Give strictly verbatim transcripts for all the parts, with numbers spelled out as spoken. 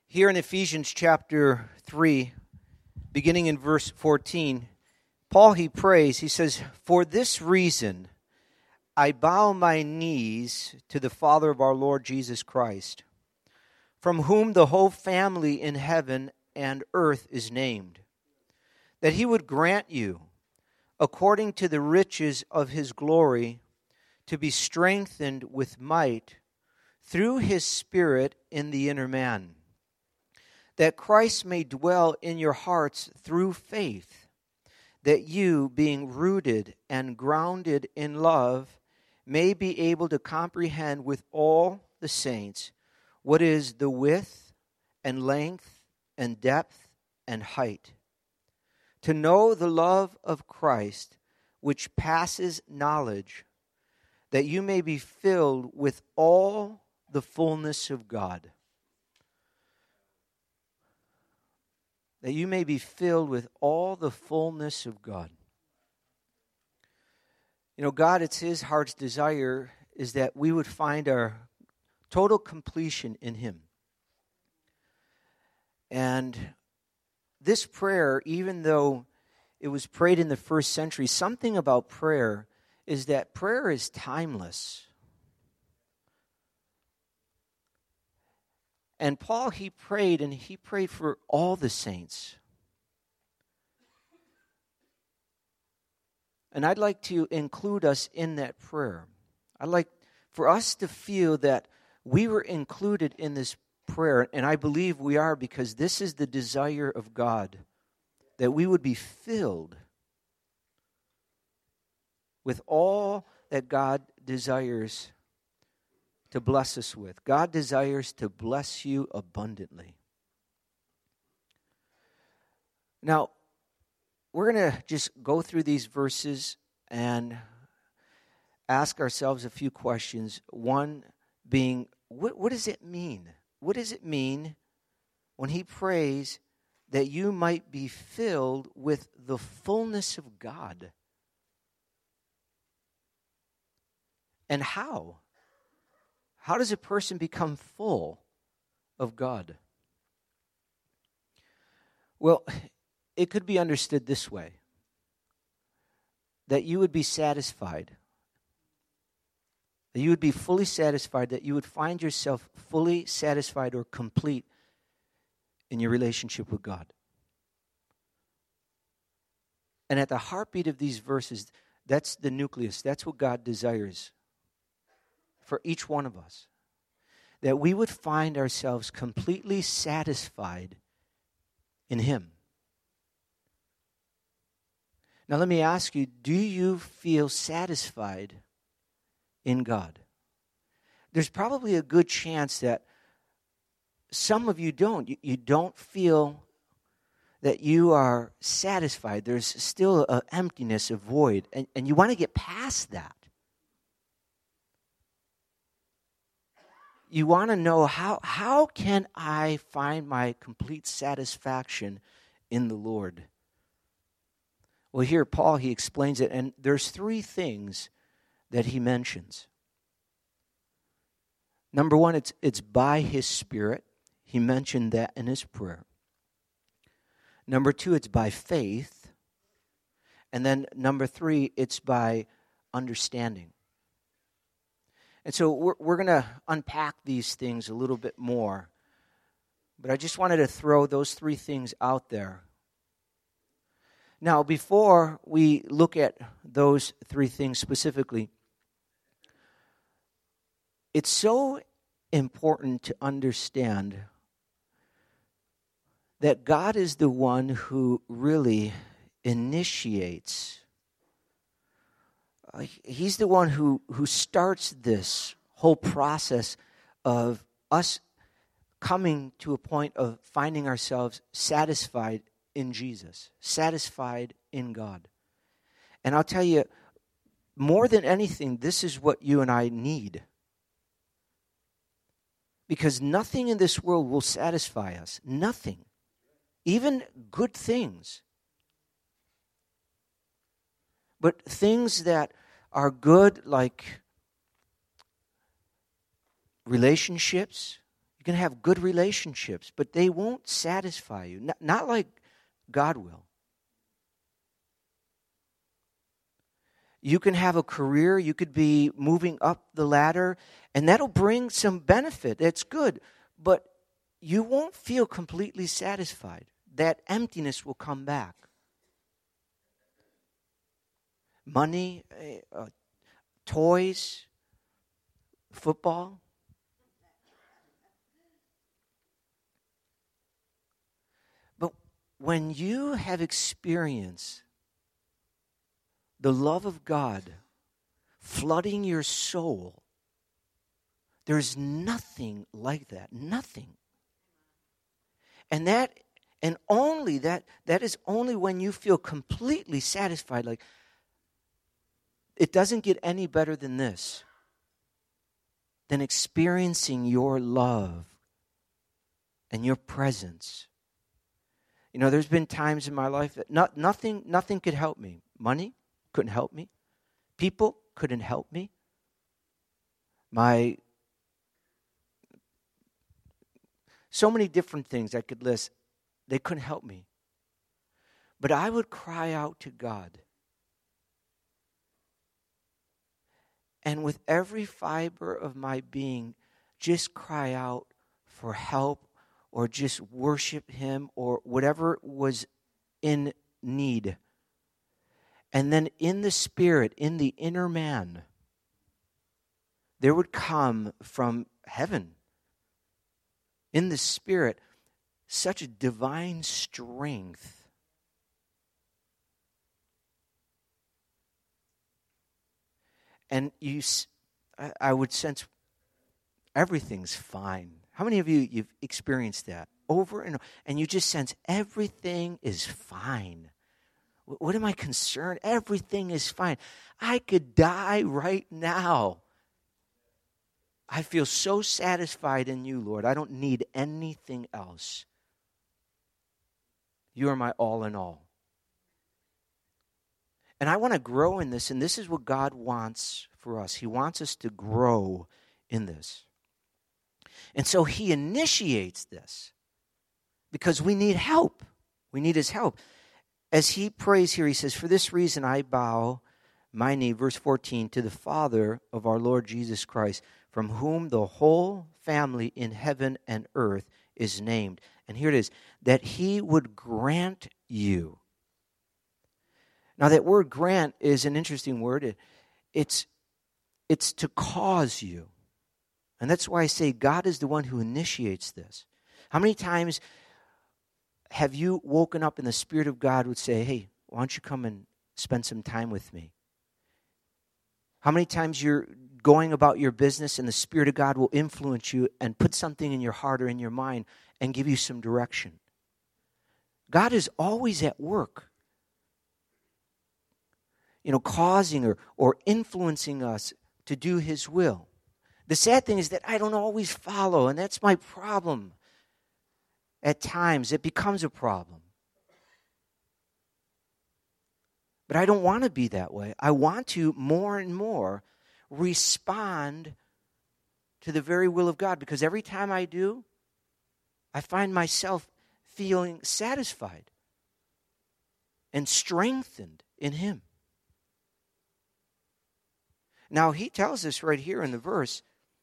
Here in Ephesians chapter three, beginning in verse fourteen, Paul, he prays, he says, "For this reason I bow my knees to the Father of our Lord Jesus Christ, from whom the whole family in heaven and earth is named, that he would grant you, according to the riches of his glory, to be strengthened with might through his Spirit in the inner man, that Christ may dwell in your hearts through faith, that you, being rooted and grounded in love, may be able to comprehend with all the saints what is the width and length and depth and height, to know the love of Christ, which passes knowledge, that you may be filled with all the fullness of God." That you may be filled with all the fullness of God. You know, God, it's his heart's desire is that we would find our total completion in him. And this prayer, even though it was prayed in the first century, something about prayer is that prayer is timeless. And Paul, he prayed, and he prayed for all the saints. And I'd like to include us in that prayer. I'd like for us to feel that we were included in this prayer, and I believe we are, because this is the desire of God, that we would be filled with all that God desires to bless us with. God desires to bless you abundantly. Now, we're going to just go through these verses and ask ourselves a few questions. One being, what, what does it mean? What does it mean when he prays that you might be filled with the fullness of God? And how? How does a person become full of God? Well, it could be understood this way, that you would be satisfied, that you would be fully satisfied, that you would find yourself fully satisfied or complete in your relationship with God. And at the heartbeat of these verses, that's the nucleus, that's what God desires for each one of us, that we would find ourselves completely satisfied in him. Now let me ask you, do you feel satisfied in God? There's probably a good chance that some of you don't. You, you don't feel that you are satisfied. There's still an emptiness, a void, and, and you want to get past that. You want to know, how, how can I find my complete satisfaction in the Lord? Well, here Paul, he explains it, and there's three things that he mentions. Number one, it's, it's by his Spirit. He mentioned that in his prayer. Number two, it's by faith. And then number three, it's by understanding. And so we're, we're going to unpack these things a little bit more. But I just wanted to throw those three things out there. Now, before we look at those three things specifically, it's so important to understand that God is the one who really initiates. Uh, he's the one who, who starts this whole process of us coming to a point of finding ourselves satisfied in Jesus, satisfied in God. And I'll tell you, more than anything, this is what you and I need. Because nothing in this world will satisfy us. Nothing. Even good things. But things that are good, like relationships. You can have good relationships, but they won't satisfy you. Not, not like God will. You can have a career, you could be moving up the ladder, and that'll bring some benefit. That's good, but you won't feel completely satisfied. That emptiness will come back. Money, uh, toys, football. But when you have experienced the love of God flooding your soul, there's nothing like that. Nothing. And that, and only that, that is only when you feel completely satisfied. Like, it doesn't get any better than this, than experiencing your love and your presence. You know, there's been times in my life that not, nothing, nothing could help me. Money couldn't help me. People couldn't help me. My, so many different things I could list, they couldn't help me. But I would cry out to God. And with every fiber of my being, just cry out for help or just worship Him or whatever was in need. And then in the spirit, in the inner man, there would come from heaven, in the spirit, such a divine strength. And you, I would sense everything's fine. How many of you, you've experienced that over and over, and you just sense everything is fine? What am I concerned? Everything is fine. I could die right now. I feel so satisfied in you, Lord. I don't need anything else. You are my all in all. And I want to grow in this, and this is what God wants for us. He wants us to grow in this. And so He initiates this because we need help. We need His help. As he prays here, he says, "For this reason I bow my knee," verse fourteen, "to the Father of our Lord Jesus Christ, from whom the whole family in heaven and earth is named." And here it is, "that He would grant you." Now that word grant is an interesting word. It, it's, it's to cause you. And that's why I say God is the one who initiates this. How many times have you woken up and the Spirit of God would say, "Hey, why don't you come and spend some time with me?" How many times you're going about your business and the Spirit of God will influence you and put something in your heart or in your mind and give you some direction? God is always at work, you know, causing or, or influencing us to do His will. The sad thing is that I don't always follow, and that's my problem. At times, it becomes a problem. But I don't want to be that way. I want to more and more respond to the very will of God, because every time I do, I find myself feeling satisfied and strengthened in Him. Now, He tells us right here in the verse,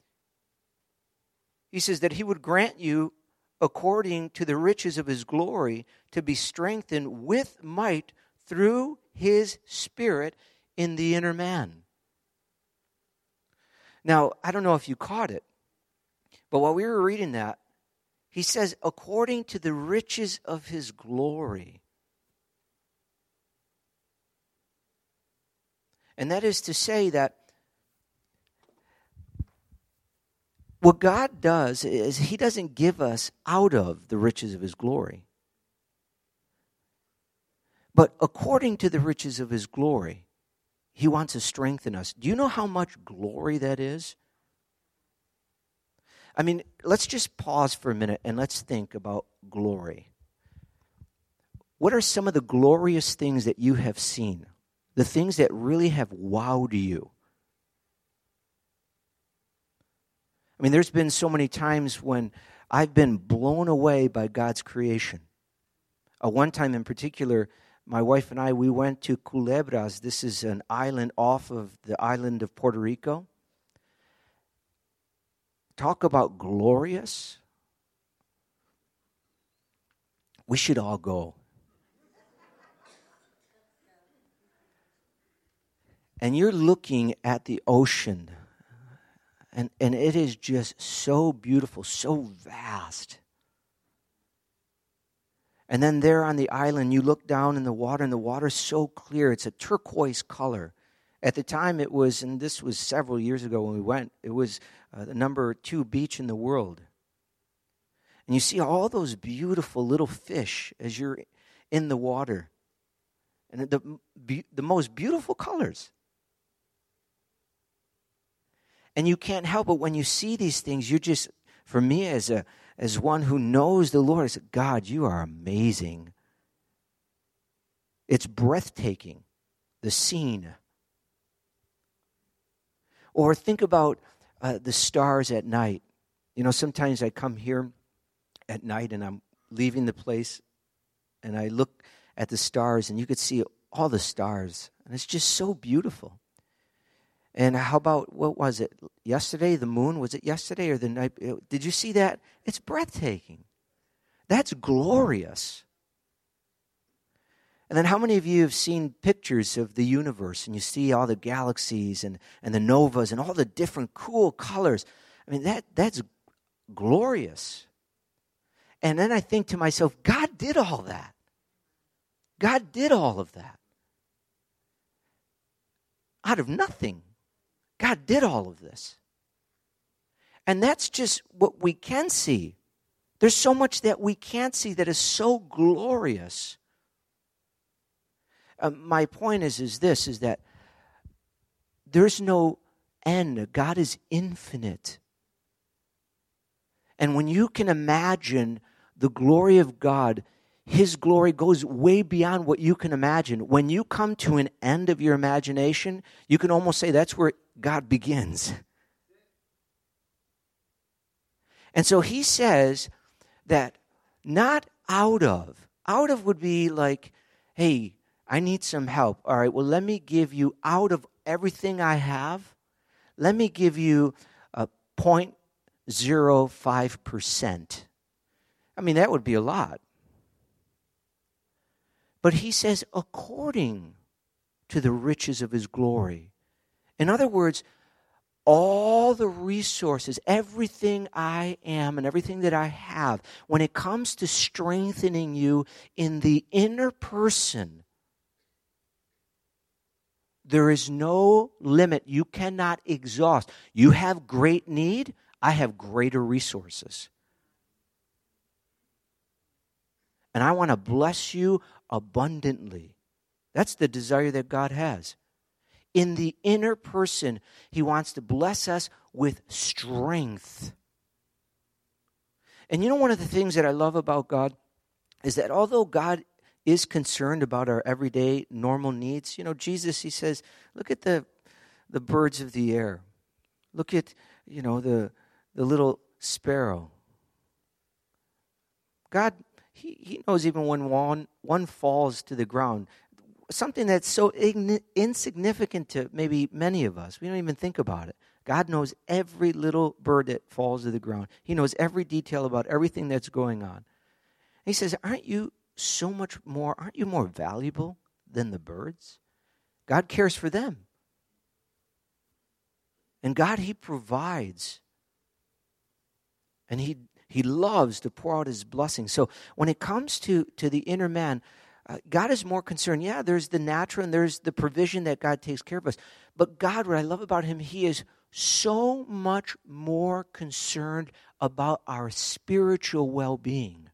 He says that He would grant you, according to the riches of His glory, to be strengthened with might through His Spirit in the inner man. Now, I don't know if you caught it, but while we were reading that, He says, according to the riches of His glory. And that is to say that what God does is He doesn't give us out of the riches of His glory. But according to the riches of His glory, He wants to strengthen us. Do you know how much glory that is? I mean, let's just pause for a minute and let's think about glory. What are some of the glorious things that you have seen? The things that really have wowed you? I mean, there's been so many times when I've been blown away by God's creation. Uh, one time in particular, my wife and I, we went to Culebras. This is an island off of the island of Puerto Rico. Talk about glorious. We should all go. And you're looking at the ocean, and, and it is just so beautiful, so vast. And then there on the island, you look down in the water, and the water's so clear. It's a turquoise color. At the time it was, and this was several years ago when we went, it was uh, the number two beach in the world. And you see all those beautiful little fish as you're in the water. And the, the most beautiful colors. And you can't help it when you see these things. You just, for me as a as one who knows the Lord, I said, God, you are amazing. It's breathtaking, the scene. Or think about uh, the stars at night. You know, sometimes I come here at night and I'm leaving the place and I look at the stars and you could see all the stars. And it's just so beautiful. And how about, what was it, yesterday, the moon? Was it yesterday or the night? Did you see that? It's breathtaking. That's glorious. And then how many of you have seen pictures of the universe and you see all the galaxies and, and the novas and all the different cool colors? I mean, that that's glorious. And then I think to myself, God did all that. God did all of that. Out of nothing. God did all of this. And that's just what we can see. There's so much that we can't see that is so glorious. Uh, my point is, is this, is that there's no end. God is infinite. And when you can imagine the glory of God, His glory goes way beyond what you can imagine. When you come to an end of your imagination, you can almost say that's where God begins. And so He says that not out of, out of would be like, hey, I need some help. All right, well, let me give you out of everything I have, let me give you a zero point zero five percent. I mean, that would be a lot. But He says, according to the riches of His glory. In other words, all the resources, everything I am and everything that I have, when it comes to strengthening you in the inner person, there is no limit. You cannot exhaust. You have great need, I have greater resources. And I want to bless you abundantly. That's the desire that God has. In the inner person, He wants to bless us with strength. And you know, one of the things that I love about God is that although God is concerned about our everyday normal needs, you know, Jesus, He says, look at the the birds of the air. Look at, you know, the the little sparrow. God, He, he knows even when one, one falls to the ground, something that's so ign- insignificant to maybe many of us. We don't even think about it. God knows every little bird that falls to the ground. He knows every detail about everything that's going on. He says, aren't you so much more, aren't you more valuable than the birds? God cares for them. And God, He provides. And He He loves to pour out His blessing. So when it comes to, to the inner man, uh, God is more concerned. Yeah, there's the natural and there's the provision that God takes care of us. But God, what I love about Him, He is so much more concerned about our spiritual well-being.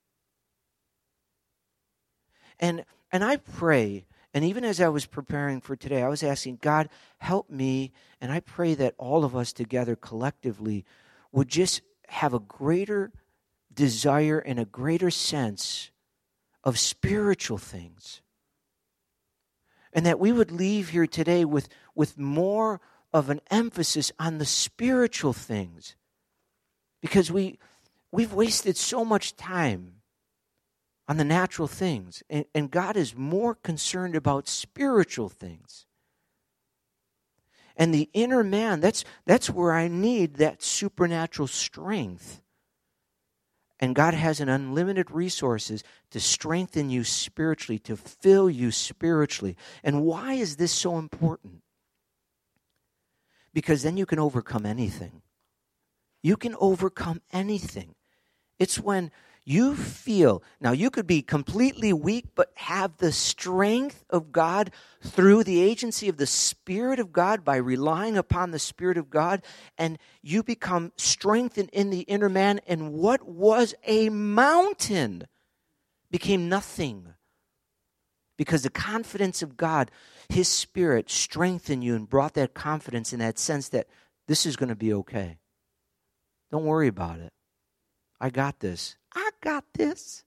And and I pray, and even as I was preparing for today, I was asking, God, help me, and I pray that all of us together collectively would just have a greater desire and a greater sense of spiritual things. And that we would leave here today with, with more of an emphasis on the spiritual things. Because we we've wasted so much time on the natural things, and, and God is more concerned about spiritual things. And the inner man, that's, that's where I need that supernatural strength. And God has an unlimited resources to strengthen you spiritually, to fill you spiritually. And why is this so important? Because then you can overcome anything. You can overcome anything. It's when you feel, now you could be completely weak, but have the strength of God through the agency of the Spirit of God by relying upon the Spirit of God, and you become strengthened in the inner man, and what was a mountain became nothing. Because the confidence of God, His Spirit strengthened you and brought that confidence in that sense that this is going to be okay. Don't worry about it. I got this. I got this.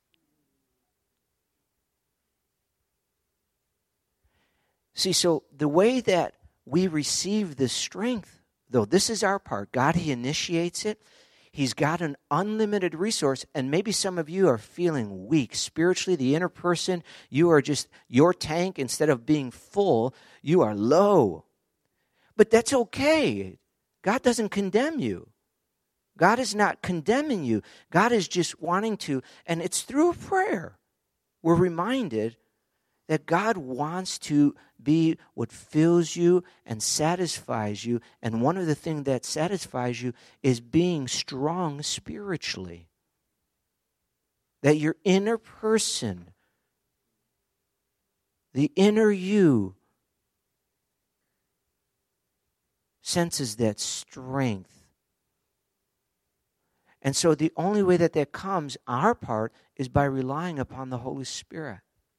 See, so the way that we receive this strength, though, this is our part. God, He initiates it. He's got an unlimited resource, and maybe some of you are feeling weak spiritually. The inner person, you are just, your tank, instead of being full, you are low. But that's okay. God doesn't condemn you. God is not condemning you. God is just wanting to, and it's through prayer. We're reminded that God wants to be what fills you and satisfies you. And one of the things that satisfies you is being strong spiritually. That your inner person, the inner you, senses that strength. And so the only way that that comes, our part, is by relying upon the Holy Spirit.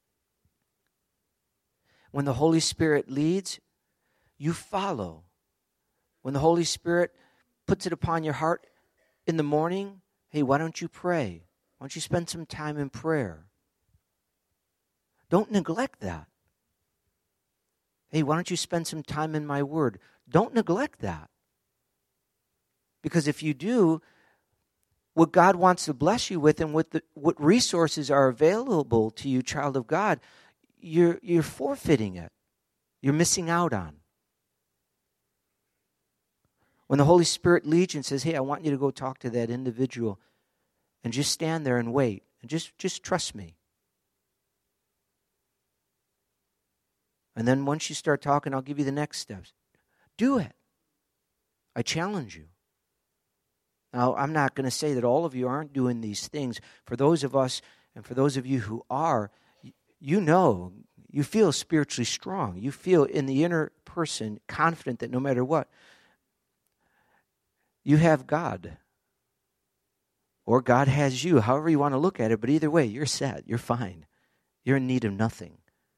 When the Holy Spirit leads, you follow. When the Holy Spirit puts it upon your heart in the morning, hey, why don't you pray? Why don't you spend some time in prayer? Don't neglect that. Hey, why don't you spend some time in my word? Don't neglect that. Because if you do, what God wants to bless you with and what the, what resources are available to you, child of God, you're, you're forfeiting it. You're missing out on. When the Holy Spirit leads you and says, hey, I want you to go talk to that individual, and just stand there and wait, and just, just trust me. And then once you start talking, I'll give you the next steps. Do it. I challenge you. Now, I'm not going to say that all of you aren't doing these things. For those of us, and for those of you who are, you know, you feel spiritually strong. You feel in the inner person confident that no matter what, you have God. Or God has you, however you want to look at it. But either way, you're set. You're fine. You're in need of nothing.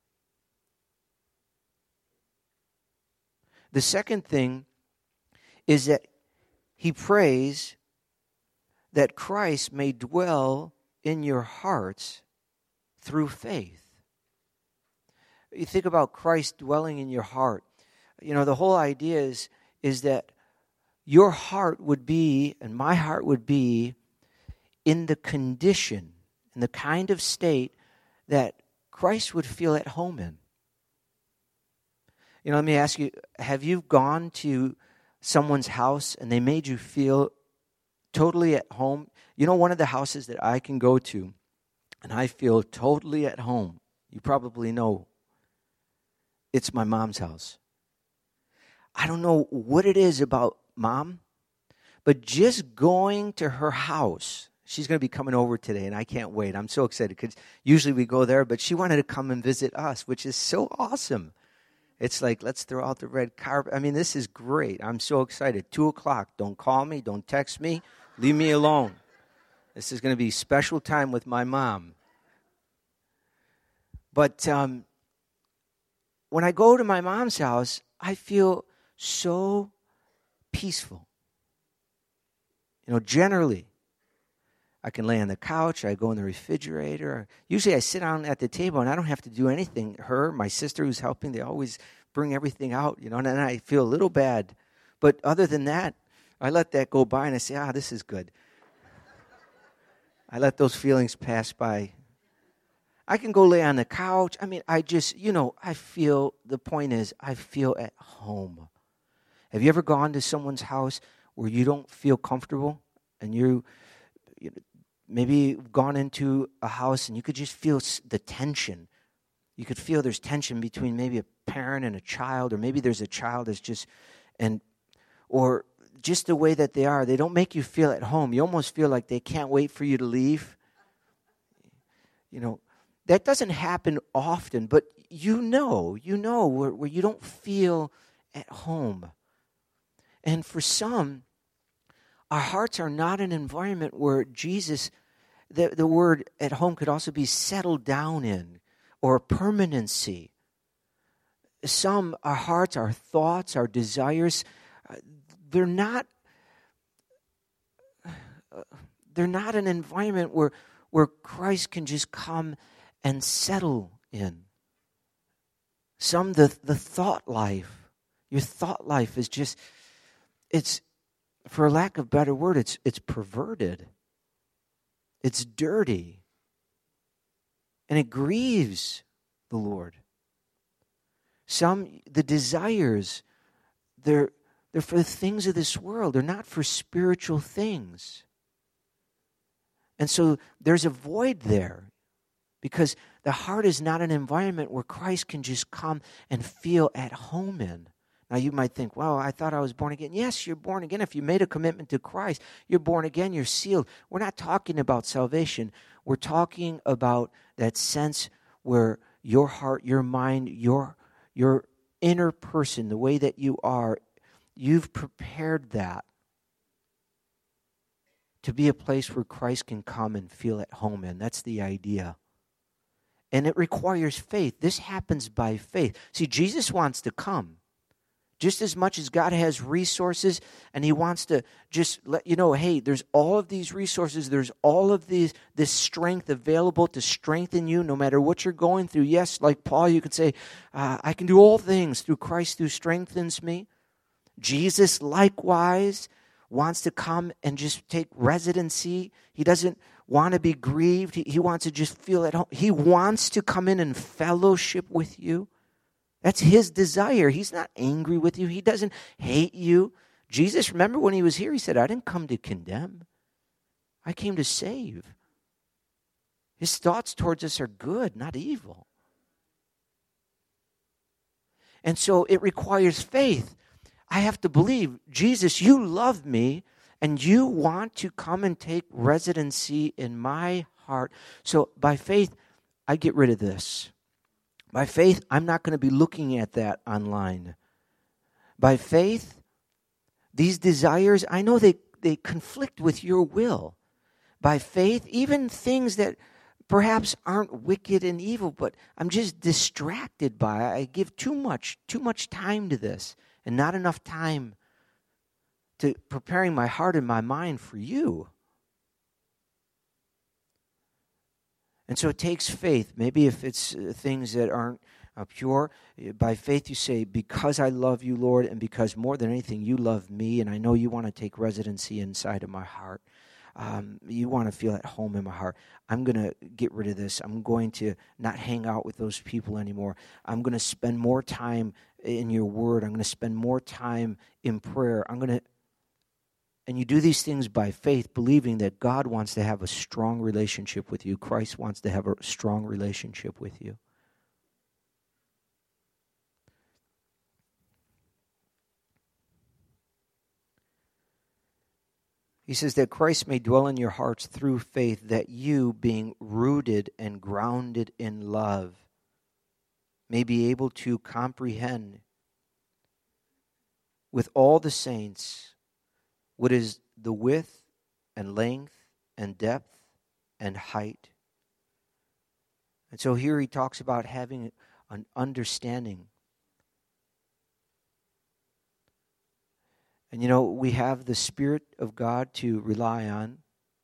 The second thing is that he prays that Christ may dwell in your hearts through faith. You think about Christ dwelling in your heart. You know, the whole idea is, is that your heart would be, and my heart would be, in the condition, in the kind of state that Christ would feel at home in. You know, let me ask you, have you gone to someone's house and they made you feel totally at home? You know, one of the houses that I can go to and I feel totally at home, you probably know, it's my mom's house. I don't know what it is about Mom, but just going to her house, she's going to be coming over today, and I can't wait. I'm so excited because usually we go there, but she wanted to come and visit us, which is so awesome. It's like, let's throw out the red carpet. I mean, this is great. I'm so excited. Two o'clock. Don't call me. Don't text me. Leave me alone. This is going to be special time with my mom. But um, when I go to my mom's house, I feel so peaceful. You know, generally, I can lay on the couch, I go in the refrigerator. Usually I sit down at the table and I don't have to do anything. Her, my sister who's helping, they always bring everything out, you know, and then I feel a little bad. But other than that, I let that go by and I say, ah, this is good. I let those feelings pass by. I can go lay on the couch. I mean, I just, you know, I feel, the point is, I feel at home. Have you ever gone to someone's house where you don't feel comfortable? And you, you know, maybe gone into a house and you could just feel the tension. You could feel there's tension between maybe a parent and a child, or maybe there's a child that's just, and, or just the way that they are. They don't make you feel at home. You almost feel like they can't wait for you to leave. You know, that doesn't happen often, but you know, you know where, where you don't feel at home. And for some, our hearts are not an environment where Jesus, the, the word at home could also be settled down in, or permanency. Some, our hearts, our thoughts, our desires, uh, they're not, uh, they're not an environment where, where Christ can just come and settle in. Some, the, the thought life, your thought life is just, it's, for lack of a better word, it's it's perverted. It's dirty. And it grieves the Lord. Some, the desires, they're, they're for the things of this world. They're not for spiritual things. And so there's a void there, because the heart is not an environment where Christ can just come and feel at home in. Now you might think, well, I thought I was born again. Yes, you're born again. If you made a commitment to Christ, you're born again, you're sealed. We're not talking about salvation. We're talking about that sense where your heart, your mind, your, your inner person, the way that you are, you've prepared that to be a place where Christ can come and feel at home in. That's the idea. And it requires faith. This happens by faith. See, Jesus wants to come. Just as much as God has resources, and he wants to just let you know, hey, there's all of these resources, there's all of these this strength available to strengthen you no matter what you're going through. Yes, like Paul, you could say, uh, I can do all things through Christ who strengthens me. Jesus, likewise, wants to come and just take residency. He doesn't want to be grieved. He, he wants to just feel at home. He wants to come in and fellowship with you. That's his desire. He's not angry with you. He doesn't hate you. Jesus, remember when he was here, he said, I didn't come to condemn. I came to save. His thoughts towards us are good, not evil. And so it requires faith. I have to believe, Jesus, you love me, and you want to come and take residency in my heart. So by faith, I get rid of this. By faith, I'm not going to be looking at that online. By faith, these desires, I know they, they conflict with your will. By faith, even things that perhaps aren't wicked and evil, but I'm just distracted by, I give too much, too much time to this, and not enough time to preparing my heart and my mind for you. And so it takes faith. Maybe if it's uh, things that aren't uh, pure, by faith you say, because I love you, Lord, and because more than anything you love me, and I know you want to take residency inside of my heart. Um, you want to feel at home in my heart. I'm going to get rid of this. I'm going to not hang out with those people anymore. I'm going to spend more time in your word. I'm going to spend more time in prayer. I'm going to And you do these things by faith, believing that God wants to have a strong relationship with you. Christ wants to have a strong relationship with you. He says that Christ may dwell in your hearts through faith, that you, being rooted and grounded in love, may be able to comprehend with all the saints what is the width and length and depth and height. And so here he talks about having an understanding. And you know, we have the Spirit of God to rely on.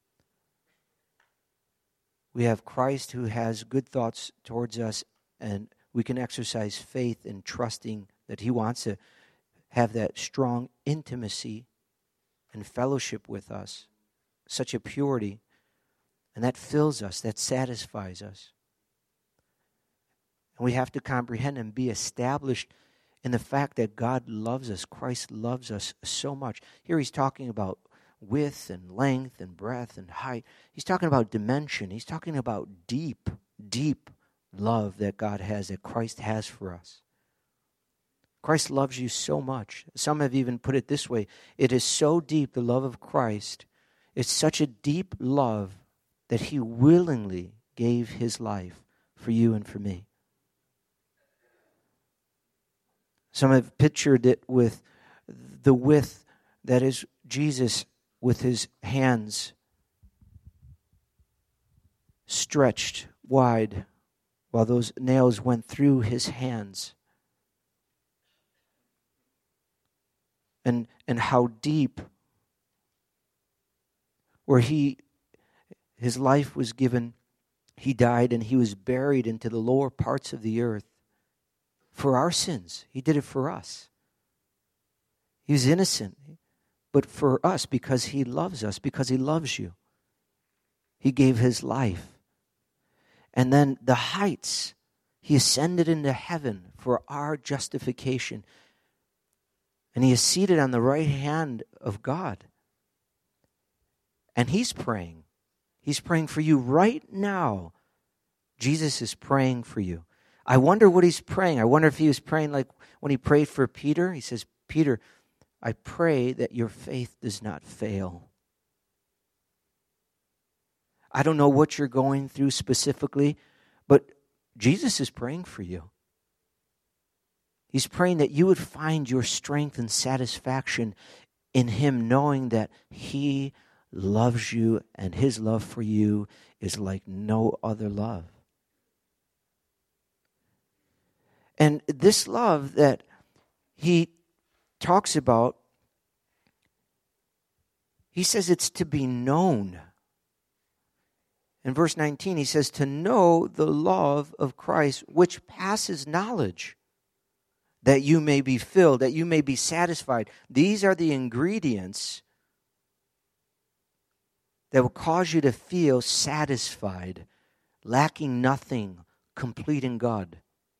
We have Christ who has good thoughts towards us, and we can exercise faith in trusting that he wants to have that strong intimacy and fellowship with us, such a purity. And that fills us, that satisfies us. And we have to comprehend and be established in the fact that God loves us. Christ loves us so much. Here he's talking about width and length and breadth and height. He's talking about dimension. He's talking about deep, deep love that God has, that Christ has for us. Christ loves you so much. Some have even put it this way. It is so deep, the love of Christ. It's such a deep love that he willingly gave his life for you and for me. Some have pictured it with the width that is Jesus with his hands stretched wide while those nails went through his hands. And, and how deep, where he, his life was given, he died and he was buried into the lower parts of the earth for our sins. He did it for us. He was innocent, but for us, because he loves us, because he loves you. He gave his life. And then the heights, he ascended into heaven for our justification. And he is seated on the right hand of God. And he's praying. He's praying for you right now. Jesus is praying for you. I wonder what he's praying. I wonder if he was praying like when he prayed for Peter. He says, Peter, I pray that your faith does not fail. I don't know what you're going through specifically, but Jesus is praying for you. He's praying that you would find your strength and satisfaction in him, knowing that he loves you and his love for you is like no other love. And this love that he talks about, he says it's to be known. In verse nineteen, he says, to know the love of Christ, which passes knowledge, that you may be filled, that you may be satisfied. These are the ingredients that will cause you to feel satisfied, lacking nothing, complete in God.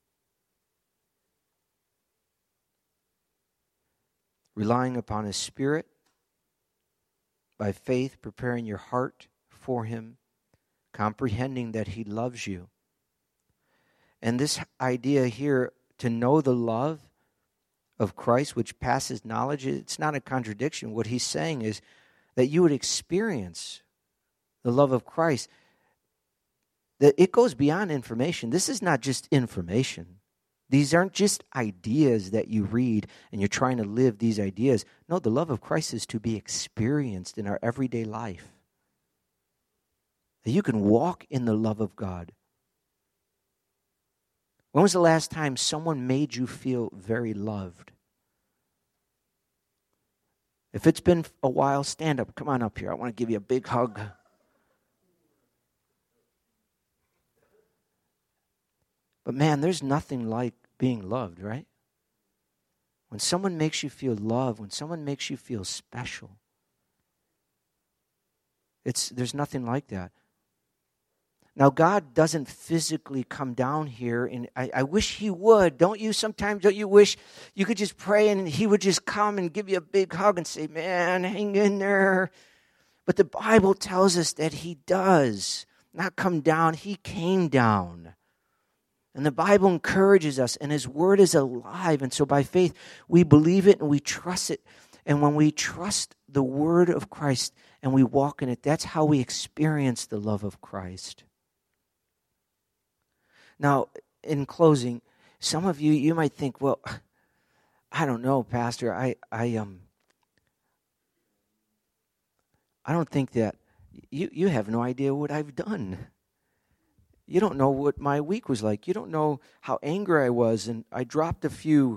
Relying upon his Spirit, by faith, preparing your heart for him, comprehending that he loves you. And this idea here, to know the love of Christ, which passes knowledge, it's not a contradiction. What he's saying is that you would experience the love of Christ, that it goes beyond information. This is not just information. These aren't just ideas that you read and you're trying to live these ideas. No, the love of Christ is to be experienced in our everyday life. That you can walk in the love of God. When was the last time someone made you feel very loved? If it's been a while, stand up. Come on up here. I want to give you a big hug. But man, there's nothing like being loved, right? When someone makes you feel loved, when someone makes you feel special, it's there's nothing like that. Now, God doesn't physically come down here, and I, I wish he would. Don't you sometimes, don't you wish you could just pray and he would just come and give you a big hug and say, man, hang in there. But the Bible tells us that he does not come down. He came down. And the Bible encourages us, and his word is alive. And so by faith, we believe it and we trust it. And when we trust the word of Christ and we walk in it, that's how we experience the love of Christ. Now, in closing, some of you, you might think, well, I don't know, Pastor. I, I, um, I don't think that, you, you have no idea what I've done. You don't know what my week was like. You don't know how angry I was, and I dropped a few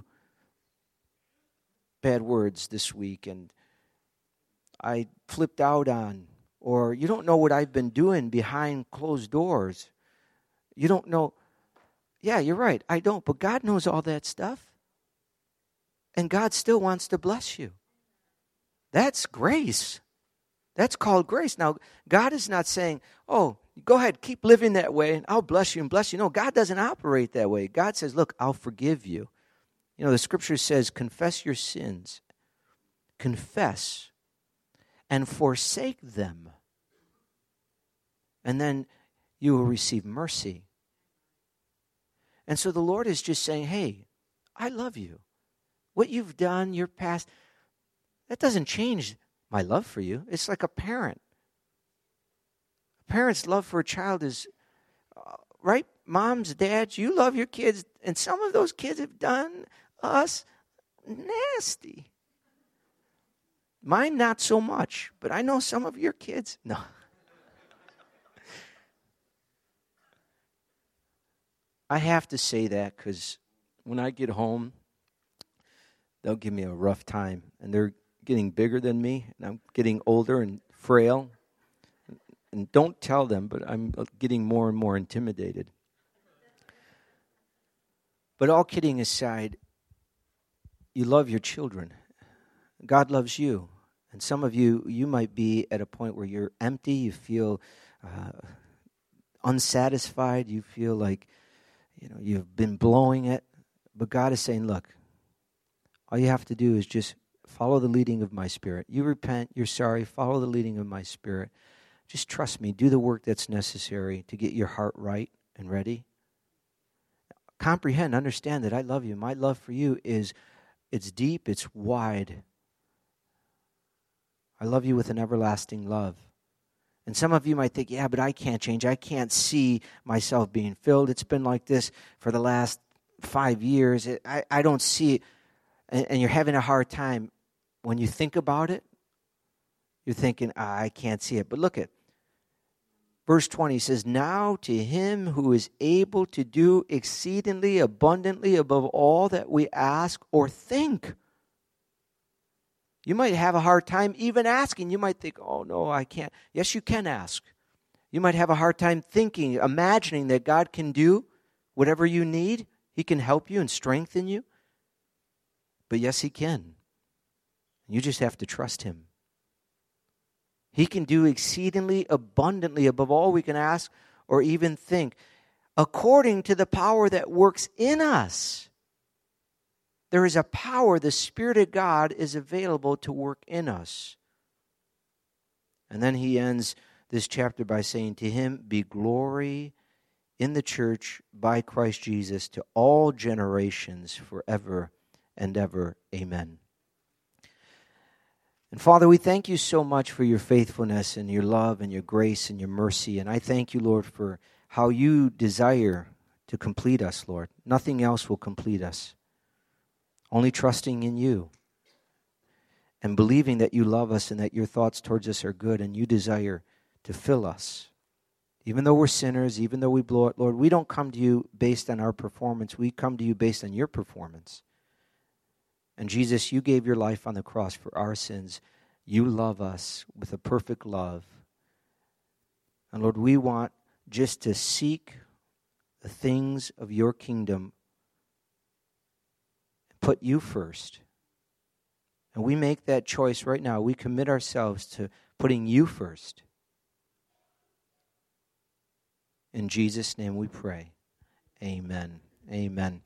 bad words this week, and I flipped out on, or you don't know what I've been doing behind closed doors. You don't know. Yeah, you're right. I don't, but God knows all that stuff, and God still wants to bless you. That's grace. That's called grace. Now, God is not saying, oh, go ahead, keep living that way, and I'll bless you and bless you. No, God doesn't operate that way. God says, look, I'll forgive you. You know, the scripture says, confess your sins. Confess and forsake them. And then you will receive mercy. And so the Lord is just saying, hey, I love you. What you've done, your past, that doesn't change my love for you. It's like a parent. A parent's love for a child is, uh, right? Moms, dads, you love your kids, and some of those kids have done us nasty. Mine, not so much, but I know some of your kids. No. I have to say that because when I get home, they'll give me a rough time, and they're getting bigger than me, and I'm getting older and frail. And don't tell them, but I'm getting more and more intimidated. But all kidding aside, you love your children. God loves you. And some of you, you might be at a point where you're empty, you feel uh, unsatisfied, you feel like, you know, you've been blowing it. But God is saying, look, all you have to do is just follow the leading of my Spirit. You repent, you're sorry, follow the leading of my Spirit. Just trust me, do the work that's necessary to get your heart right and ready. Comprehend, understand that I love you. My love for you is, it's deep, it's wide. I love you with an everlasting love. And some of you might think, yeah, but I can't change. I can't see myself being filled. It's been like this for the last five years. It, I, I don't see it. And, and you're having a hard time. When you think about it, you're thinking, ah, I can't see it. But look at verse twenty. Says, now to him who is able to do exceedingly abundantly above all that we ask or think. You might have a hard time even asking. You might think, oh, no, I can't. Yes, you can ask. You might have a hard time thinking, imagining that God can do whatever you need. He can help you and strengthen you. But yes, he can. You just have to trust him. He can do exceedingly abundantly above all we can ask or even think, according to the power that works in us. There is a power, the Spirit of God is available to work in us. And then he ends this chapter by saying, to him be glory in the church by Christ Jesus to all generations forever and ever. Amen. And Father, we thank you so much for your faithfulness and your love and your grace and your mercy. And I thank you, Lord, for how you desire to complete us, Lord. Nothing else will complete us. Only trusting in you and believing that you love us and that your thoughts towards us are good and you desire to fill us. Even though we're sinners, even though we blow it, Lord, we don't come to you based on our performance. We come to you based on your performance. And Jesus, you gave your life on the cross for our sins. You love us with a perfect love. And Lord, we want just to seek the things of your kingdom. Put you first. And we make that choice right now. We commit ourselves to putting you first. In Jesus' name we pray. Amen. Amen.